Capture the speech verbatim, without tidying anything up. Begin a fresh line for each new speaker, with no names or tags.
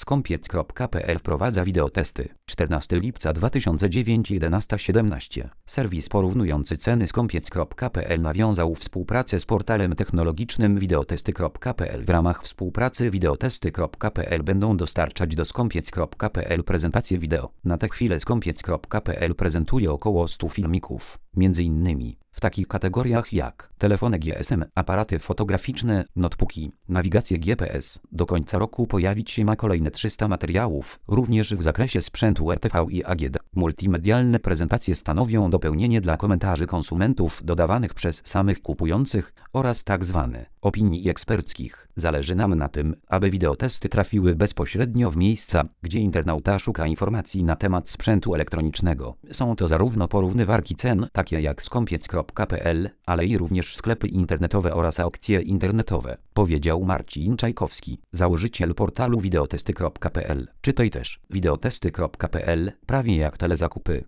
Skompiec kropka pe el wprowadza wideotesty. czternastego lipca dwa tysiące dziewiątego jedenaście siedemnaście. Serwis porównujący ceny Skompiec kropka pe el nawiązał współpracę z portalem technologicznym wideotesty kropka pe el. W ramach współpracy wideotesty kropka pe el będą dostarczać do Skompiec kropka pe el prezentacje wideo. Na tę chwilę Skompiec kropka pe el prezentuje około stu filmików, między innymi w takich kategoriach jak telefony G S M, aparaty fotograficzne, notebooki, nawigację G P S. Do końca roku pojawić się ma kolejne trzysta materiałów, również w zakresie sprzętu R T V i A G D. Multimedialne prezentacje stanowią dopełnienie dla komentarzy konsumentów dodawanych przez samych kupujących oraz tzw. opinii eksperckich. Zależy nam na tym, aby wideotesty trafiły bezpośrednio w miejsca, gdzie internauta szuka informacji na temat sprzętu elektronicznego. Są to zarówno porównywarki cen, takie jak Skompiec kropka pe el, ale i również sklepy internetowe oraz aukcje internetowe, powiedział Marcin Czajkowski, założyciel portalu wideotesty kropka pe el. Czytaj też wideotesty kropka pe el, prawie jak telezakupy.